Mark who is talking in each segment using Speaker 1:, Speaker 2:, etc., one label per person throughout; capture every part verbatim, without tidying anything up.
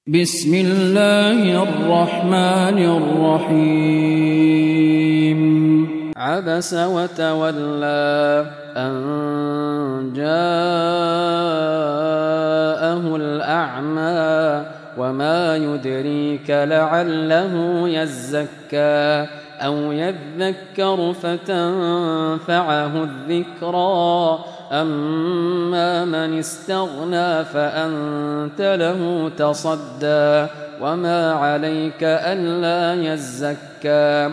Speaker 1: بسم الله الرحمن الرحيم عبس وتولى أن جاءه الأعمى وما يدريك لعله يزكى أو يذكر فتنفعه الذكرى أما من استغنى فأنت له تصدى وما عليك ألا يزكى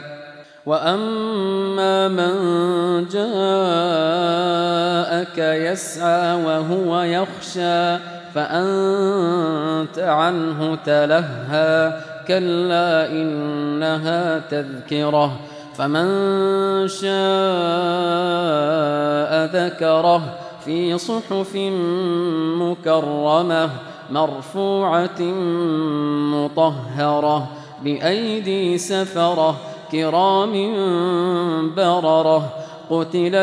Speaker 1: وأما من جاءك يسعى وهو يخشى فأنت عنه تلهى كلا إنها تذكرة فمن شاء ذكره في صحف مكرمة مرفوعة مطهرة بأيدي سفرة كرام بررة قتل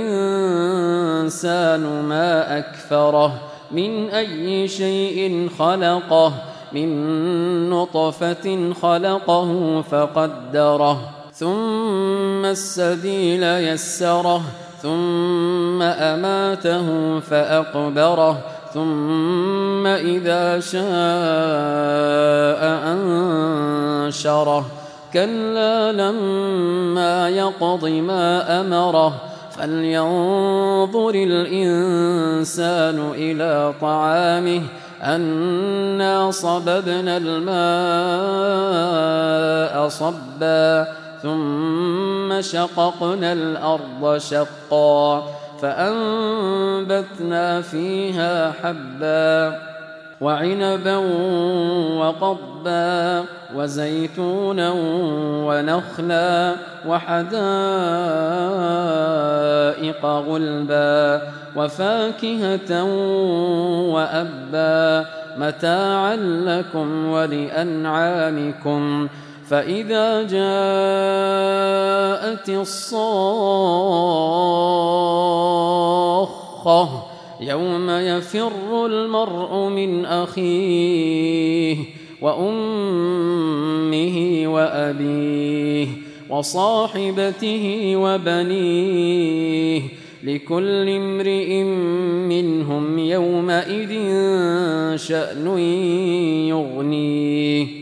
Speaker 1: الإنسان ما أكفره من أي شيء خلقه من نطفة خلقه فقدره ثم السبيل يسره ثم أماته فأقبره ثم إذا شاء أنشره كلا لما يقض ما أمره فلينظر الإنسان إلى طعامه أنا صببنا الماء صبا ثم شققنا الأرض شقا فأنبتنا فيها حبا وعنبا وقضبا وزيتونا ونخلا وحدائق غلبا وفاكهة وأبا متاعا لكم ولأنعامكم فإذا جاءت الصاخة يوم يفر المرء من أخيه وأمه وأبيه وصاحبته وبنيه لكل امرئ منهم يومئذ شأن يغنيه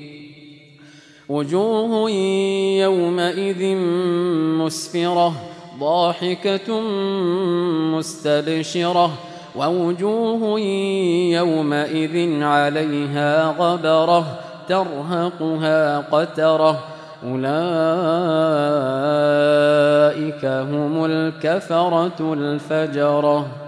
Speaker 1: وجوه يومئذ مسفرة ضاحكة مستبشرة ووجوه يومئذ عليها غبرة ترهقها قترة أولئك هم الكفرة الفجرة.